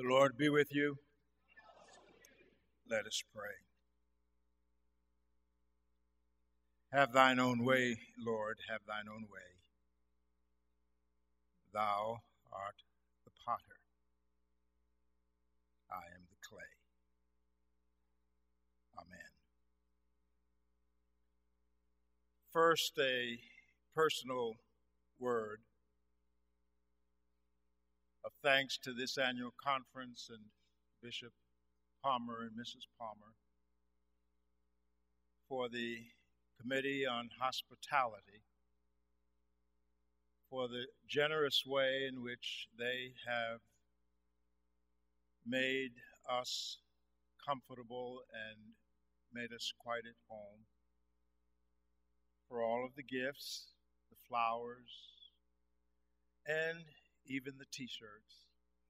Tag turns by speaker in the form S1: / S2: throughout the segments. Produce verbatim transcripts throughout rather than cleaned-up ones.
S1: The Lord be with you. Let us pray. Have thine own way, Lord, have thine own way. Thou art the potter. I am the clay. Amen. First, a personal word of thanks to this annual conference and Bishop Palmer and Missus Palmer for the Committee on Hospitality, for the generous way in which they have made us comfortable and made us quite at home, for all of the gifts, the flowers, and even the t-shirts.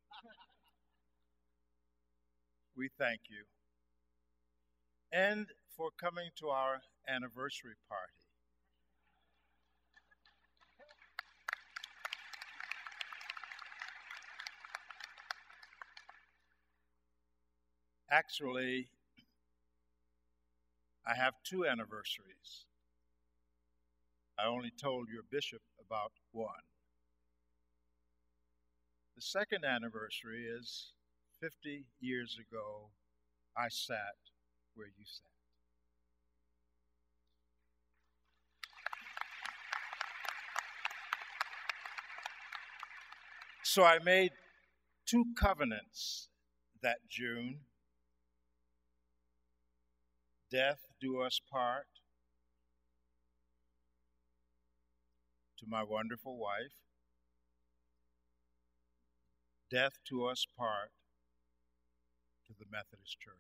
S1: We thank you. And for coming to our anniversary party. Actually, I have two anniversaries. I only told your bishop about one. The second anniversary is fifty years ago, I sat where you sat. So I made two covenants that June. Death do us part, to my wonderful wife. Death to us part, to the Methodist Church.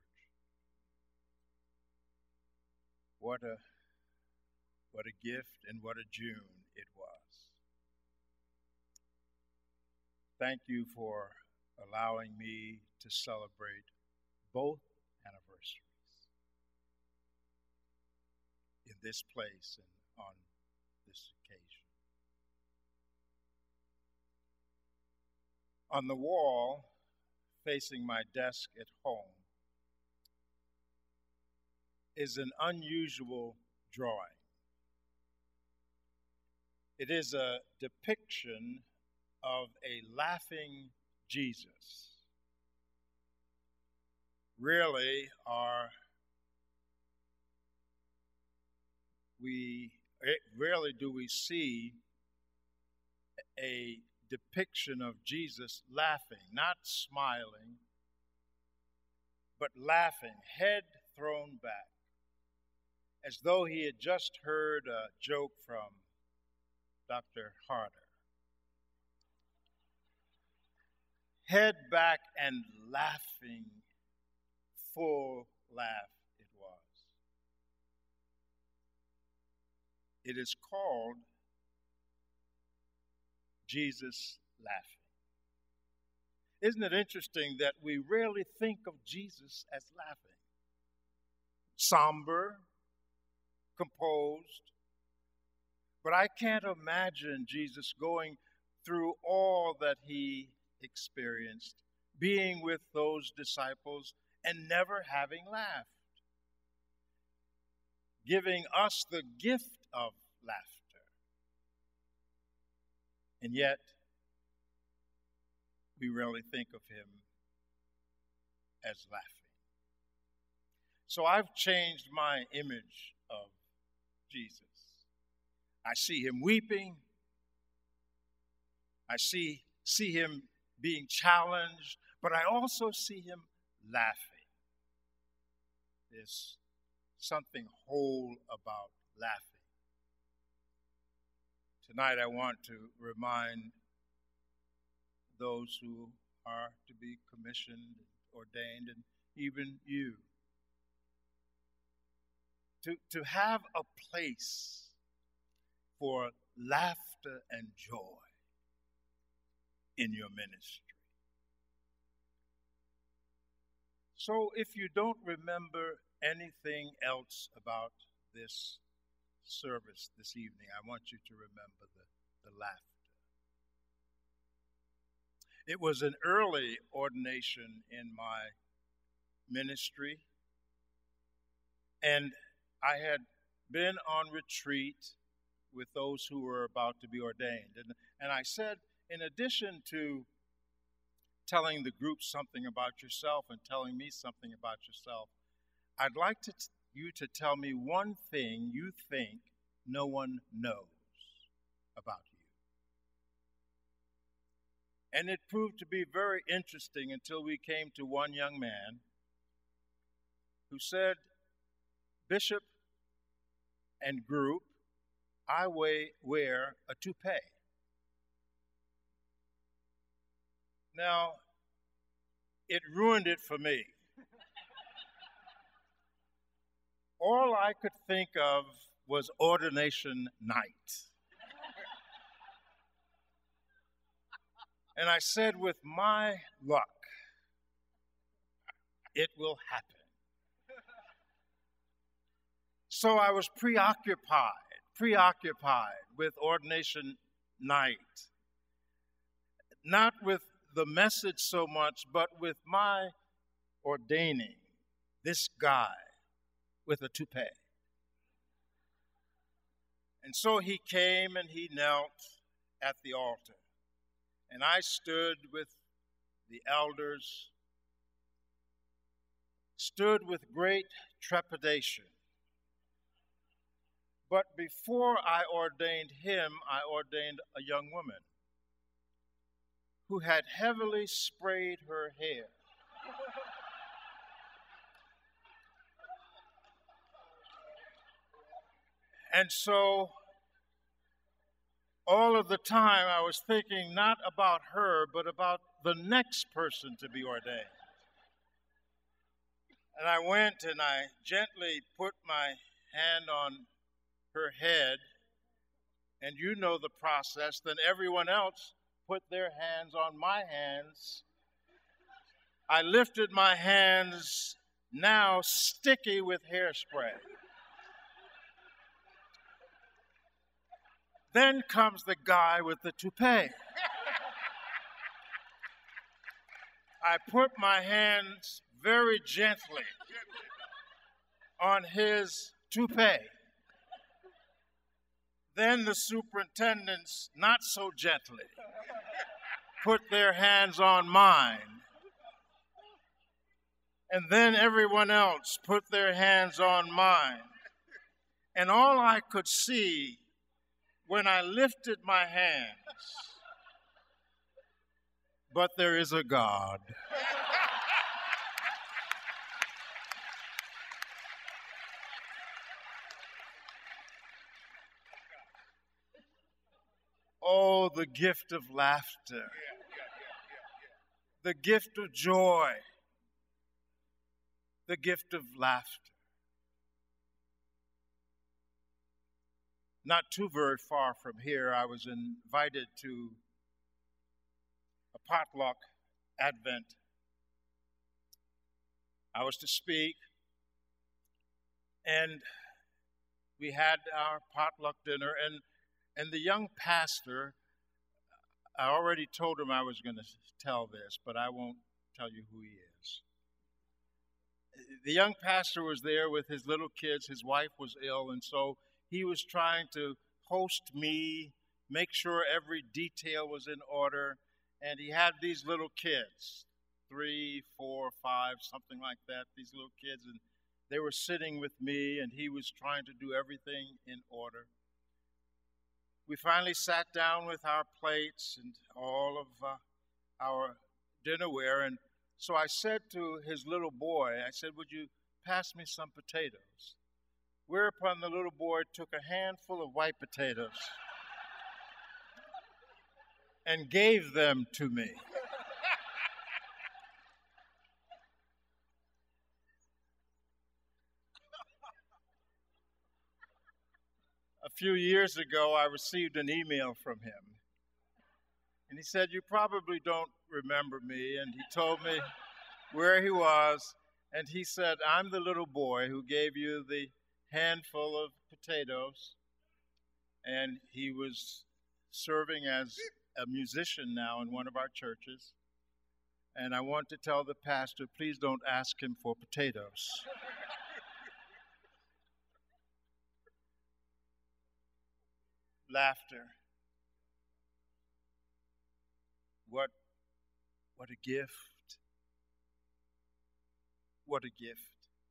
S1: What a, what a gift and what a June it was. Thank you for allowing me to celebrate both anniversaries in this place and on this occasion. On the wall facing my desk at home is an unusual drawing. It is a depiction of a laughing Jesus. Rarely are we, rarely do we see a depiction of Jesus laughing, not smiling, but laughing, head thrown back, as though he had just heard a joke from Doctor Harder. Head back and laughing, full laugh it was. It is called Jesus laughing. Isn't it interesting that we rarely think of Jesus as laughing? Somber, composed. But I can't imagine Jesus going through all that he experienced, being with those disciples and never having laughed, giving us the gift of laughter. And yet, we rarely think of him as laughing. So I've changed my image of Jesus. I see him weeping. I see, see him being challenged, but I also see him laughing. There's something whole about laughing. Tonight I want to remind those who are to be commissioned, ordained, and even you, to, to have a place for laughter and joy in your ministry. So if you don't remember anything else about this service this evening, I want you to remember the, the laughter. It was an early ordination in my ministry, and I had been on retreat with those who were about to be ordained. And, and I said, in addition to telling the group something about yourself and telling me something about yourself, I'd like to t- you to tell me one thing you think no one knows about you. And it proved to be very interesting until we came to one young man who said, Bishop and group, I wear a toupee. Now, it ruined it for me. All I could think of was ordination night. And I said, with my luck, it will happen. So I was preoccupied, preoccupied with ordination night. Not with the message so much, but with my ordaining this guy with a toupee. And so he came and he knelt at the altar. And I stood with the elders, stood with great trepidation. But before I ordained him, I ordained a young woman who had heavily sprayed her hair. And so all of the time I was thinking not about her, but about the next person to be ordained. And I went and I gently put my hand on her head, and you know the process. Then everyone else put their hands on my hands. I lifted my hands, now sticky with hairspray. Then comes the guy with the toupee. I put my hands very gently on his toupee. Then the superintendents, not so gently, put their hands on mine. And then everyone else put their hands on mine. And all I could see when I lifted my hands, but there is a God. Oh, the gift of laughter, the gift of joy, the gift of laughter. Not too very far from here, I was invited to a potluck Advent. I was to speak, and we had our potluck dinner, and, and the young pastor, I already told him I was going to tell this, but I won't tell you who he is. The young pastor was there with his little kids. His wife was ill, and so he was trying to host me, make sure every detail was in order, and he had these little kids, three, four, five, something like that, these little kids, and they were sitting with me, and he was trying to do everything in order. We finally sat down with our plates and all of uh, our dinnerware, and so I said to his little boy, I said, would you pass me some potatoes? Whereupon the little boy took a handful of white potatoes and gave them to me. A few years ago, I received an email from him. And he said, you probably don't remember me. And he told me where he was. And he said, I'm the little boy who gave you the handful of potatoes. And he was serving as a musician now in one of our churches. And I want to tell the pastor, please don't ask him for potatoes. Laughter. What, what a gift. What a gift.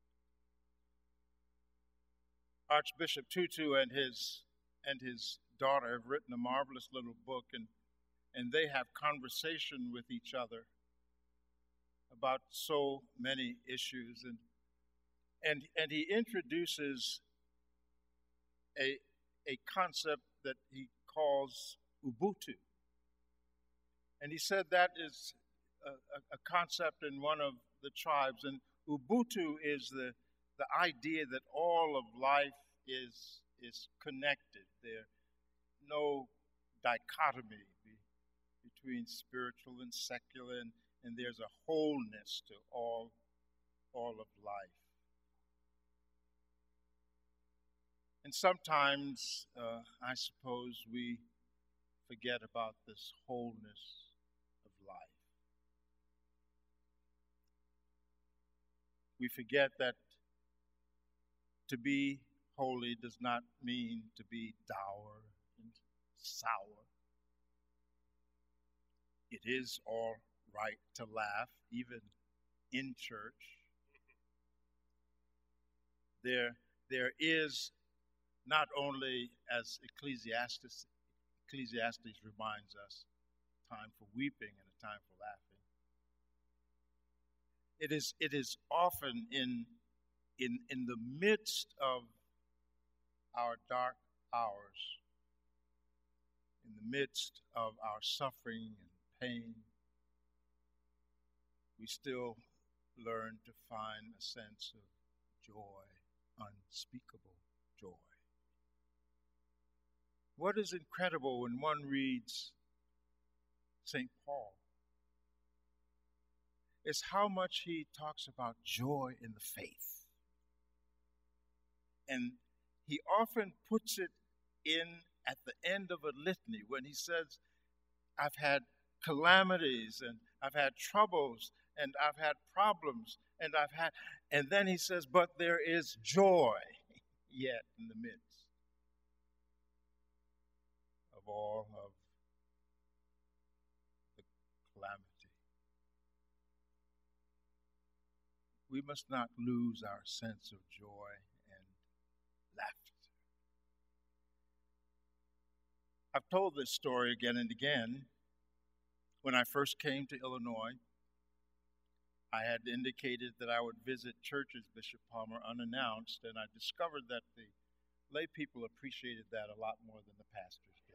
S1: Archbishop Tutu and his and his daughter have written a marvelous little book, and, and they have conversation with each other about so many issues. And and and he introduces a a concept that he calls Ubuntu. And he said that is a, a concept in one of the tribes. And Ubuntu is the, the idea that all of life is, is connected. There's no dichotomy be, between spiritual and secular, and, and there's a wholeness to all, all of life. And sometimes, uh, I suppose, we forget about this wholeness of life. We forget that to be holy does not mean to be dour and sour. It is all right to laugh, even in church. There, there is not only, as Ecclesiastes, Ecclesiastes reminds us, time for weeping and a time for laughing. It is, it is often in, in, in the midst of our dark hours, in the midst of our suffering and pain, we still learn to find a sense of joy, unspeakable joy. What is incredible when one reads Saint Paul is how much he talks about joy in the faith. And he often puts it in at the end of a litany when he says, I've had calamities and I've had troubles and I've had problems and I've had, and then he says, but there is joy yet in the midst of all of the calamity. We must not lose our sense of joy and laughter. I've told this story again and again. When I first came to Illinois, I had indicated that I would visit churches, Bishop Palmer, unannounced, and I discovered that the lay people appreciated that a lot more than the pastors did.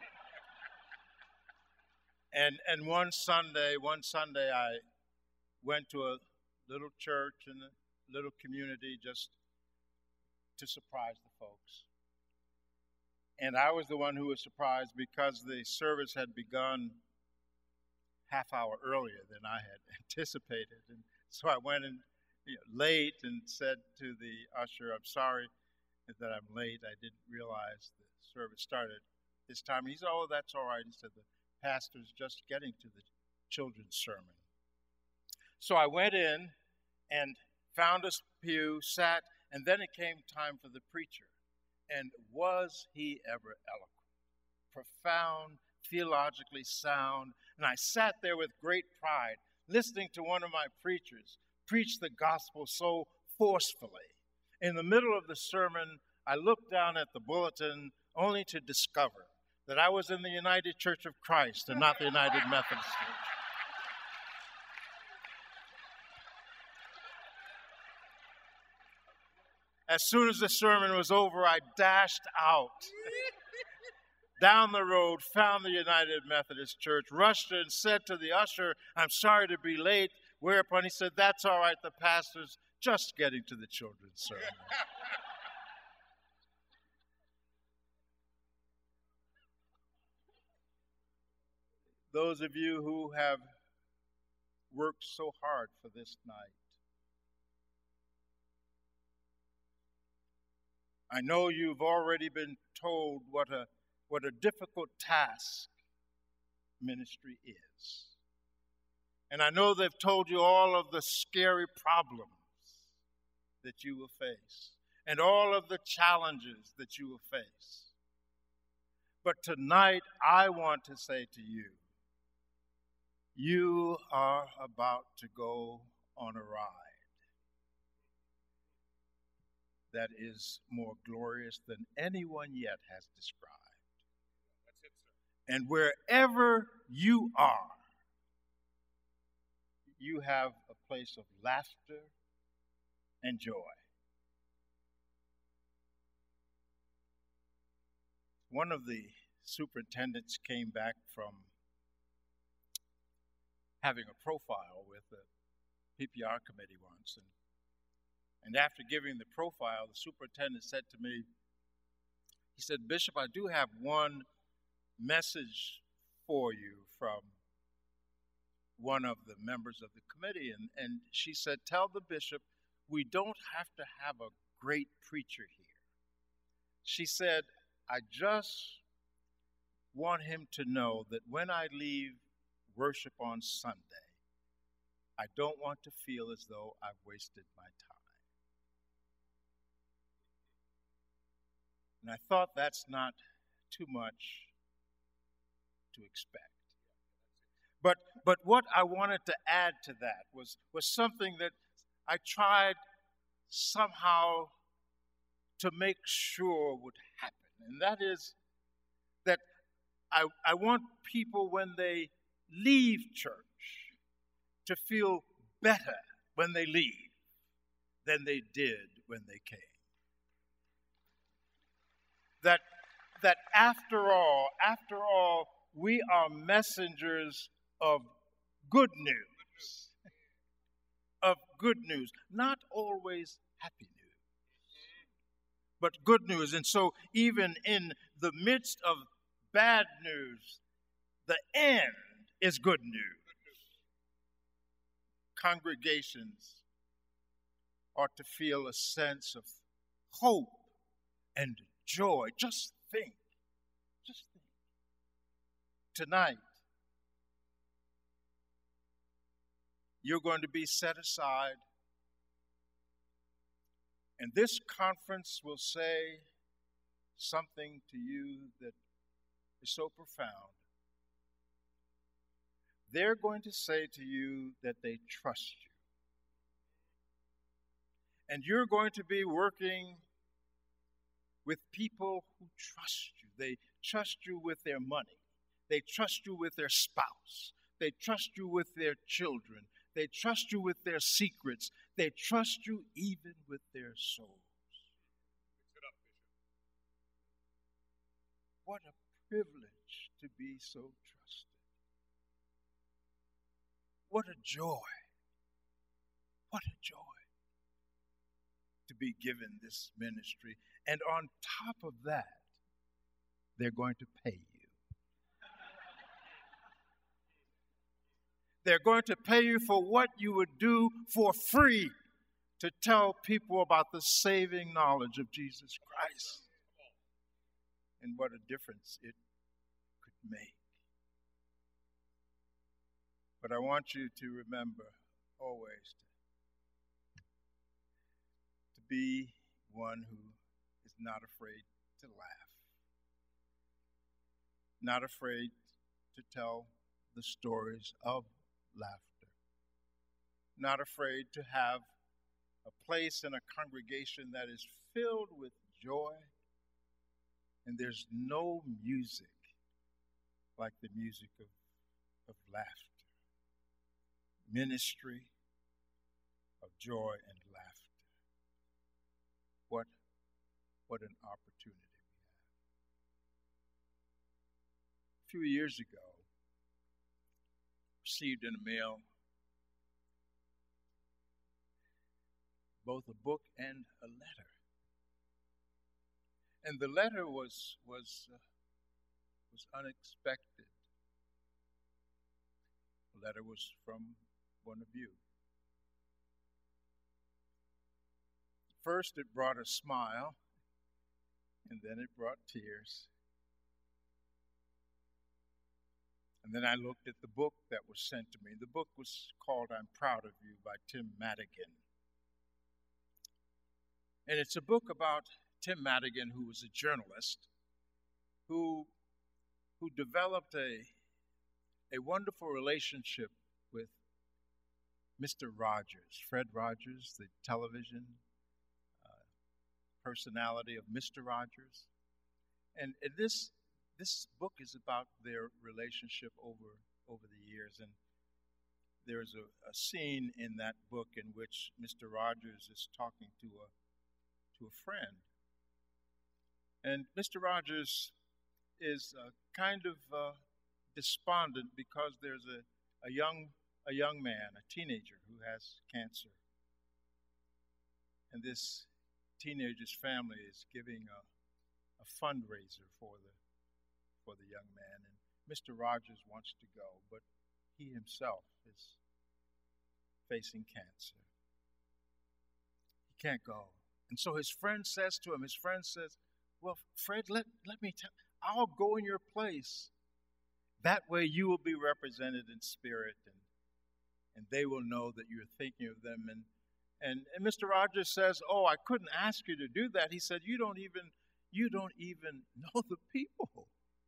S1: and and one Sunday, one Sunday I went to a little church in a little community just to surprise the folks. And I was the one who was surprised because the service had begun half hour earlier than I had anticipated. And so I went in you know, late and said to the usher, I'm sorry that I'm late. I didn't realize the service started this time. He said, oh, that's all right. He said, the pastor's just getting to the children's sermon. So I went in and found a pew, sat, and then it came time for the preacher. And was he ever eloquent, profound, theologically sound? And I sat there with great pride, listening to one of my preachers preach the gospel so forcefully. In the middle of the sermon, I looked down at the bulletin only to discover that I was in the United Church of Christ and not the United Methodist Church. As soon as the sermon was over, I dashed out down the road, found the United Methodist Church, rushed in, said to the usher, I'm sorry to be late, whereupon he said, that's all right, the pastor's just getting to the children's sermon. Those of you who have worked so hard for this night, I know you've already been told what a what a difficult task ministry is. And I know they've told you all of the scary problems that you will face and all of the challenges that you will face. But tonight, I want to say to you, you are about to go on a ride that is more glorious than anyone yet has described. That's it, sir. And wherever you are, you have a place of laughter and joy. One of the superintendents came back from having a profile with the P P R committee once. And, and after giving the profile, the superintendent said to me, he said, "Bishop, I do have one message for you from one of the members of the committee." And, and she said, "Tell the bishop we don't have to have a great preacher here." She said, "I just want him to know that when I leave worship on Sunday, I don't want to feel as though I've wasted my time." And I thought that's not too much to expect. But but what I wanted to add to that was, was something that I tried somehow to make sure would happen. And that is that I, I want people, when they leave church, to feel better when they leave than they did when they came. That, that after all, after all, we are messengers of good news. Of good news. Not always happy news, but good news. And so even in the midst of bad news, the end is good news. Congregations ought to feel a sense of hope and joy. Just think, just think. Tonight, you're going to be set aside, and this conference will say something to you that is so profound. They're going to say to you that they trust you. And you're going to be working with people who trust you. They trust you with their money. They trust you with their spouse. They trust you with their children. They trust you with their secrets. They trust you even with their souls. What a privilege to be so trusted. What a joy. What a joy to be given this ministry. And on top of that, they're going to pay you. They're going to pay you for what you would do for free to tell people about the saving knowledge of Jesus Christ. And what a difference it could make. But I want you to remember always to, to be one who is not afraid to laugh, not afraid to tell the stories of laughter, not afraid to have a place in a congregation that is filled with joy, and there's no music like the music of, of laughter, ministry of joy and laughter. What, what an opportunity we have. A few years ago, received in the mail both a book and a letter. And the letter was was uh, was unexpected. The letter was from one of you. First, it brought a smile, and then it brought tears. And then I looked at the book that was sent to me. The book was called I'm Proud of You by Tim Madigan. And it's a book about Tim Madigan, who was a journalist, who, who developed a, a wonderful relationship with Mister Rogers, Fred Rogers, the television uh, personality of Mister Rogers. And, and this this book is about their relationship over over the years. And there's a, a scene in that book in which Mister Rogers is talking to a to a friend. And Mister Rogers is uh, kind of uh, despondent because there's a, a young a young man, a teenager who has cancer. And this teenager's family is giving a, a fundraiser for the for the young man. And Mister Rogers wants to go, but he himself is facing cancer. He can't go. And so his friend says to him, his friend says, well, Fred, let, let me tell I'll go in your place. That way you will be represented in spirit, and and they will know that you're thinking of them. And, and and Mister Rogers says, oh, I couldn't ask you to do that. He said, you don't even you don't even know the people.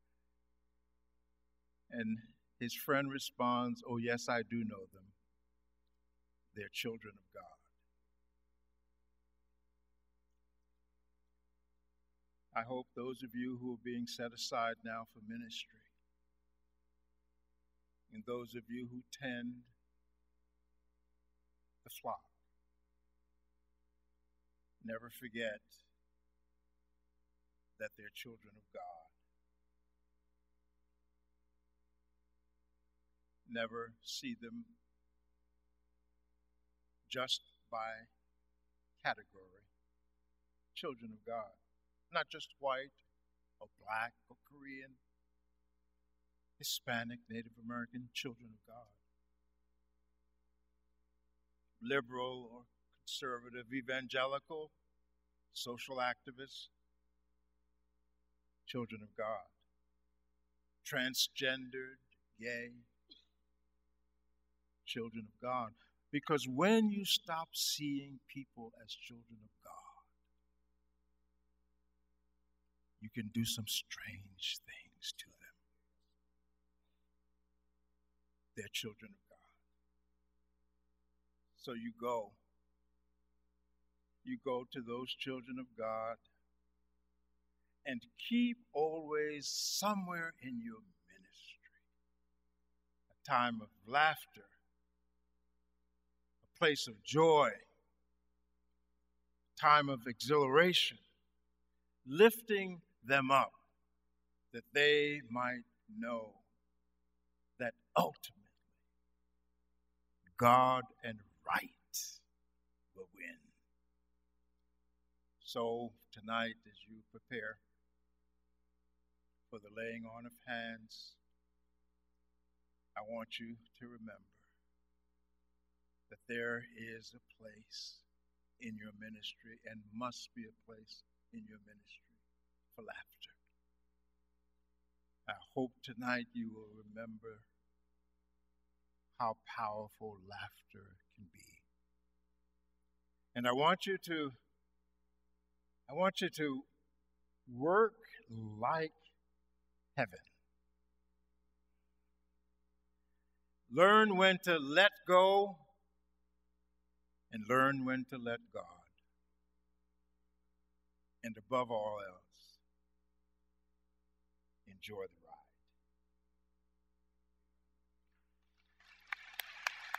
S1: And his friend responds, oh, yes, I do know them. They're children of God. I hope those of you who are being set aside now for ministry, and those of you who tend the flock, never forget that they're children of God. Never see them just by category. Children of God. Not just white or black or Korean, Hispanic, Native American, children of God. Liberal or conservative, evangelical, social activists, children of God. Transgendered, gay, children of God. Because when you stop seeing people as children of God, you can do some strange things to them. They're children of God. So you go. You go to those children of God and keep always somewhere in your ministry a time of laughter, a place of joy, a time of exhilaration, lifting them up that they might know that ultimately God and right will win. So tonight, as you prepare for the laying on of hands, I want you to remember that there is a place in your ministry, and must be a place in your ministry, for laughter. I hope tonight you will remember how powerful laughter can be. And I want you to I want you to work like heaven. Learn when to let go and learn when to let God. And above all else, enjoy the ride.